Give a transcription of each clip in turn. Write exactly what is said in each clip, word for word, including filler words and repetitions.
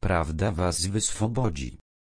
prawda was wyswobodzi.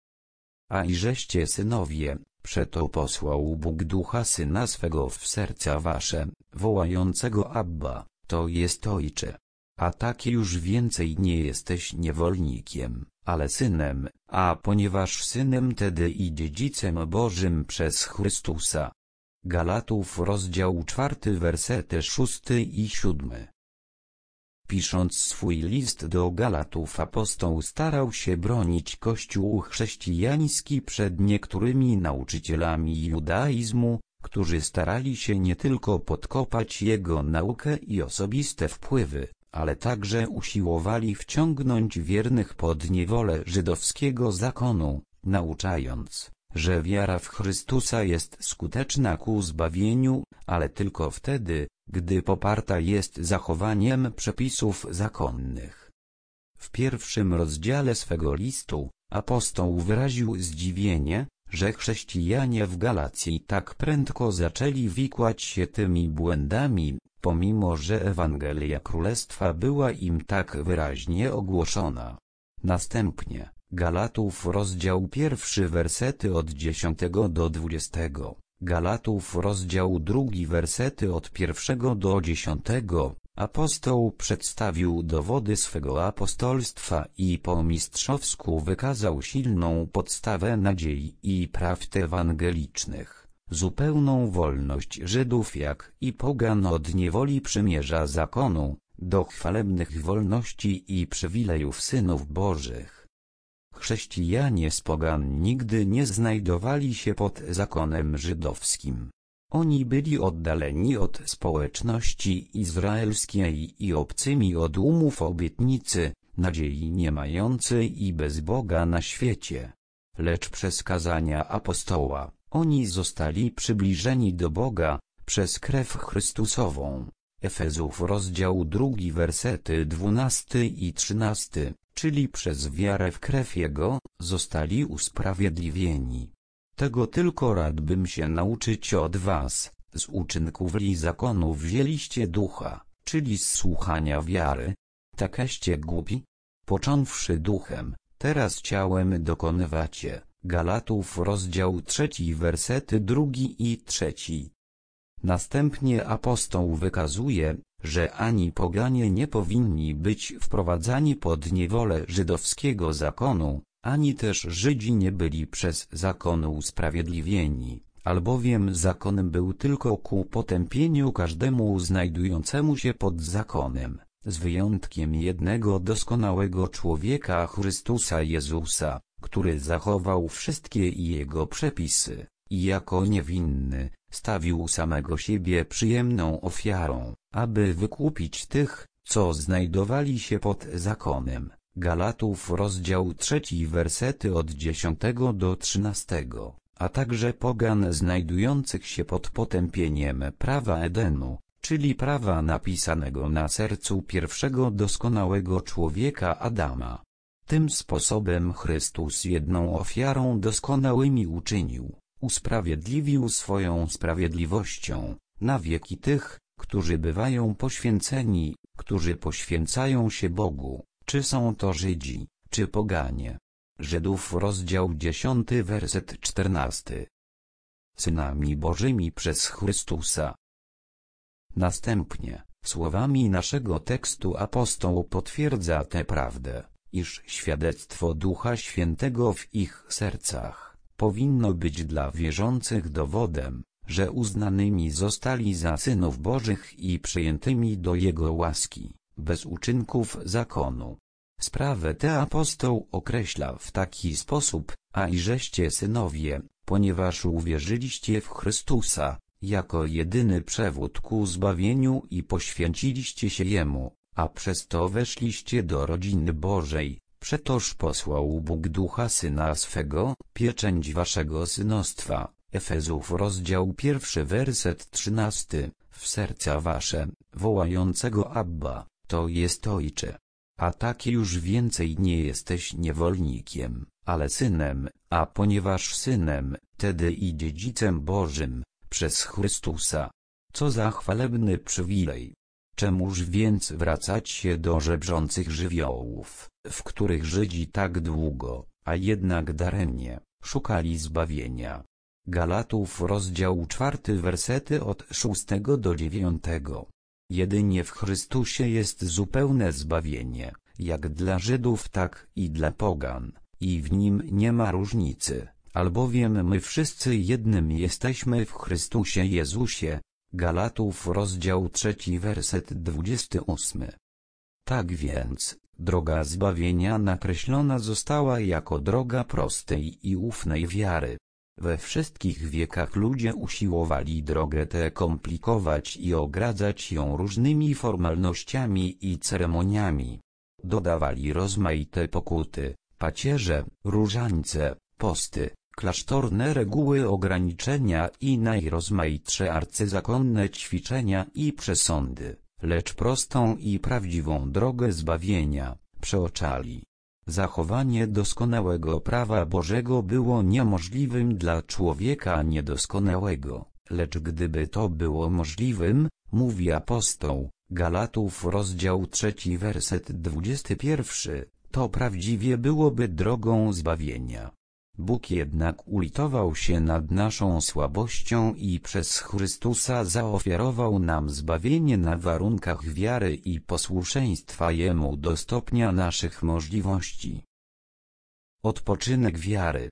A i żeście synowie, przeto posłał Bóg Ducha Syna swego w serca wasze, wołającego Abba, to jest Ojcze. A tak już więcej nie jesteś niewolnikiem, ale synem, a ponieważ synem tedy i dziedzicem Bożym przez Chrystusa. Galatów rozdział czwarty wersety szósty i siódmy. Pisząc swój list do Galatów, apostoł starał się bronić Kościół chrześcijański przed niektórymi nauczycielami judaizmu, którzy starali się nie tylko podkopać jego naukę i osobiste wpływy, ale także usiłowali wciągnąć wiernych pod niewolę żydowskiego zakonu, nauczając, że wiara w Chrystusa jest skuteczna ku zbawieniu, ale tylko wtedy, gdy poparta jest zachowaniem przepisów zakonnych. W pierwszym rozdziale swego listu, apostoł wyraził zdziwienie, że chrześcijanie w Galacji tak prędko zaczęli wikłać się tymi błędami, pomimo że Ewangelia Królestwa była im tak wyraźnie ogłoszona. Następnie, Galatów rozdział pierwszy wersety od dziesiątego do dwudziestego, Galatów rozdział drugi wersety od pierwszego do dziesiątego, apostoł przedstawił dowody swego apostolstwa i po mistrzowsku wykazał silną podstawę nadziei i prawd ewangelicznych, zupełną wolność Żydów jak i pogan od niewoli przymierza zakonu, do chwalebnych wolności i przywilejów synów Bożych. Chrześcijanie z pogan nigdy nie znajdowali się pod zakonem żydowskim. Oni byli oddaleni od społeczności izraelskiej i obcymi od umów obietnicy, nadziei nie mający i bez Boga na świecie. Lecz przez kazania apostoła, oni zostali przybliżeni do Boga, przez krew Chrystusową. Efezów rozdział drugi wersety dwunasty i trzynasty, czyli przez wiarę w krew Jego, zostali usprawiedliwieni. Tego tylko radbym się nauczyć od was, z uczynków li zakonu wzięliście ducha, czyli z słuchania wiary. Takeście głupi? Począwszy duchem, teraz ciałem dokonywacie. Galatów rozdział trzeci wersety drugi i trzeci. Następnie apostoł wykazuje, że ani poganie nie powinni być wprowadzani pod niewolę żydowskiego zakonu, ani też Żydzi nie byli przez zakon usprawiedliwieni, albowiem zakon był tylko ku potępieniu każdemu znajdującemu się pod zakonem, z wyjątkiem jednego doskonałego człowieka Chrystusa Jezusa, który zachował wszystkie jego przepisy, i jako niewinny, stawił samego siebie przyjemną ofiarą, aby wykupić tych, co znajdowali się pod zakonem. Galatów rozdział trzeci wersety od dziesiątego do trzynastego, a także pogan znajdujących się pod potępieniem prawa Edenu, czyli prawa napisanego na sercu pierwszego doskonałego człowieka Adama. Tym sposobem Chrystus jedną ofiarą doskonałymi uczynił, usprawiedliwił swoją sprawiedliwością, na wieki tych, którzy bywają poświęceni, którzy poświęcają się Bogu, czy są to Żydzi, czy poganie. Żydów rozdział dziesiąty werset czternasty. Synami Bożymi przez Chrystusa. Następnie, słowami naszego tekstu apostoł potwierdza tę prawdę, iż świadectwo Ducha Świętego w ich sercach powinno być dla wierzących dowodem, że uznanymi zostali za synów Bożych i przyjętymi do Jego łaski, bez uczynków zakonu. Sprawę tę apostoł określa w taki sposób, a i żeście synowie, ponieważ uwierzyliście w Chrystusa, jako jedyny przewód ku zbawieniu i poświęciliście się Jemu, a przez to weszliście do rodziny Bożej, przetoż posłał Bóg Ducha Syna swego, pieczęć waszego synostwa. Efezów rozdział pierwszy werset trzynasty, w serca wasze, wołającego Abba, to jest Ojcze. A tak już więcej nie jesteś niewolnikiem, ale synem, a ponieważ synem, tedy i dziedzicem Bożym, przez Chrystusa. Co za chwalebny przywilej! Czemuż więc wracać się do żebrzących żywiołów, w których Żydzi tak długo, a jednak daremnie, szukali zbawienia? Galatów rozdział czwarty wersety od szóstego do dziewiątego. Jedynie w Chrystusie jest zupełne zbawienie, jak dla Żydów tak i dla pogan, i w Nim nie ma różnicy, albowiem my wszyscy jednym jesteśmy w Chrystusie Jezusie. Galatów rozdział trzeci werset dwudziesty ósmy. Tak więc, droga zbawienia nakreślona została jako droga prostej i ufnej wiary. We wszystkich wiekach ludzie usiłowali drogę tę komplikować i ogradzać ją różnymi formalnościami i ceremoniami. Dodawali rozmaite pokuty, pacierze, różańce, posty, klasztorne reguły ograniczenia i najrozmaitsze arcyzakonne ćwiczenia i przesądy, lecz prostą i prawdziwą drogę zbawienia przeoczali. Zachowanie doskonałego prawa Bożego było niemożliwym dla człowieka niedoskonałego, lecz gdyby to było możliwym, mówi apostoł, Galatów rozdział trzeci werset dwudziesty pierwszy, to prawdziwie byłoby drogą zbawienia. Bóg jednak ulitował się nad naszą słabością i przez Chrystusa zaofiarował nam zbawienie na warunkach wiary i posłuszeństwa Jemu do stopnia naszych możliwości. Odpoczynek wiary.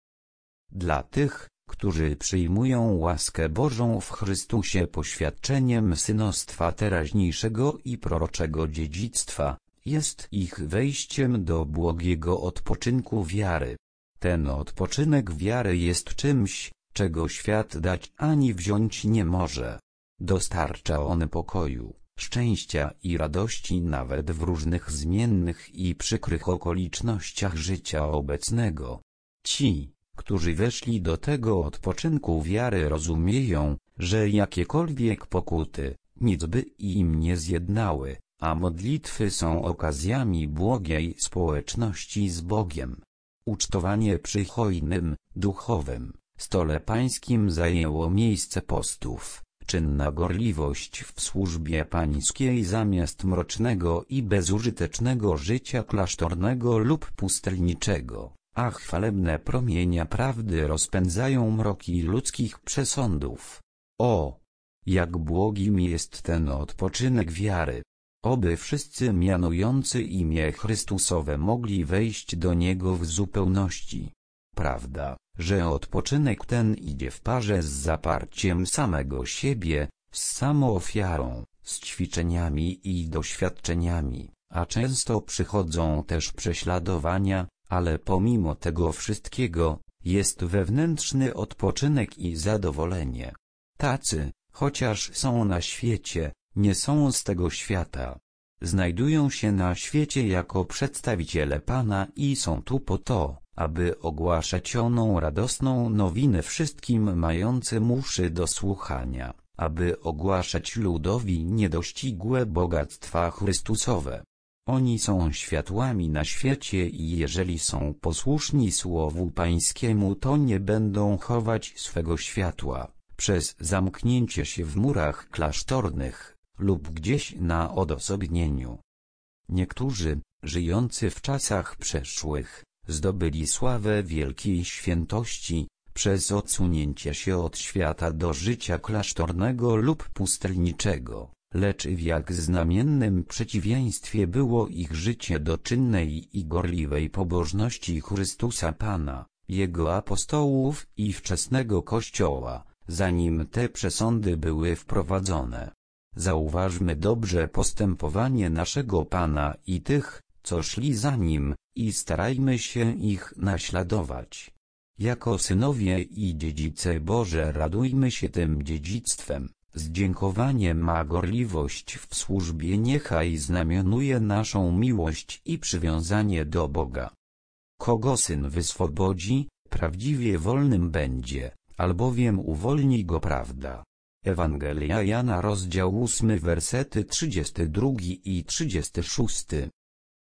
Dla tych, którzy przyjmują łaskę Bożą w Chrystusie poświadczeniem synostwa teraźniejszego i proroczego dziedzictwa, jest ich wejściem do błogiego odpoczynku wiary. Ten odpoczynek wiary jest czymś, czego świat dać ani wziąć nie może. Dostarcza on pokoju, szczęścia i radości nawet w różnych zmiennych i przykrych okolicznościach życia obecnego. Ci, którzy weszli do tego odpoczynku wiary, rozumieją, że jakiekolwiek pokuty, nic by im nie zjednały, a modlitwy są okazjami błogiej społeczności z Bogiem. Ucztowanie przy hojnym, duchowym stole pańskim zajęło miejsce postów, czynna gorliwość w służbie pańskiej zamiast mrocznego i bezużytecznego życia klasztornego lub pustelniczego, a chwalebne promienia prawdy rozpędzają mroki ludzkich przesądów. O! Jak błogim jest ten odpoczynek wiary! Oby wszyscy mianujący imię Chrystusowe mogli wejść do Niego w zupełności. Prawda, że odpoczynek ten idzie w parze z zaparciem samego siebie, z samoofiarą, z ćwiczeniami i doświadczeniami, a często przychodzą też prześladowania, ale pomimo tego wszystkiego, jest wewnętrzny odpoczynek i zadowolenie. Tacy, chociaż są na świecie, nie są z tego świata. Znajdują się na świecie jako przedstawiciele Pana i są tu po to, aby ogłaszać oną radosną nowinę wszystkim mającym uszy do słuchania, aby ogłaszać ludowi niedościgłe bogactwa Chrystusowe. Oni są światłami na świecie i jeżeli są posłuszni Słowu Pańskiemu, to nie będą chować swego światła przez zamknięcie się w murach klasztornych lub gdzieś na odosobnieniu. Niektórzy, żyjący w czasach przeszłych, zdobyli sławę wielkiej świętości, przez odsunięcie się od świata do życia klasztornego lub pustelniczego, lecz w jak znamiennym przeciwieństwie było ich życie do czynnej i gorliwej pobożności Chrystusa Pana, Jego apostołów i wczesnego Kościoła, zanim te przesądy były wprowadzone. Zauważmy dobrze postępowanie naszego Pana i tych, co szli za Nim, i starajmy się ich naśladować. Jako synowie i dziedzice Boże radujmy się tym dziedzictwem, z dziękowaniem, a gorliwość w służbie niechaj znamionuje naszą miłość i przywiązanie do Boga. Kogo Syn wyswobodzi, prawdziwie wolnym będzie, albowiem uwolni go prawda. Ewangelia Jana rozdział ósmy wersety trzydziesty drugi i trzydziesty szósty.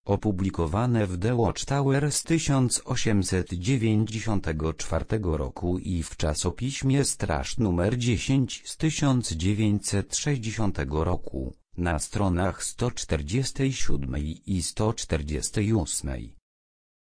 Opublikowane w The Watchtower z tysiąc osiemset dziewięćdziesiątego czwartego roku i w czasopiśmie Straż numer dziesięć z tysiąc dziewięćset sześćdziesiątego roku, na stronach sto czterdziestej siódmej i sto czterdziestej ósmej.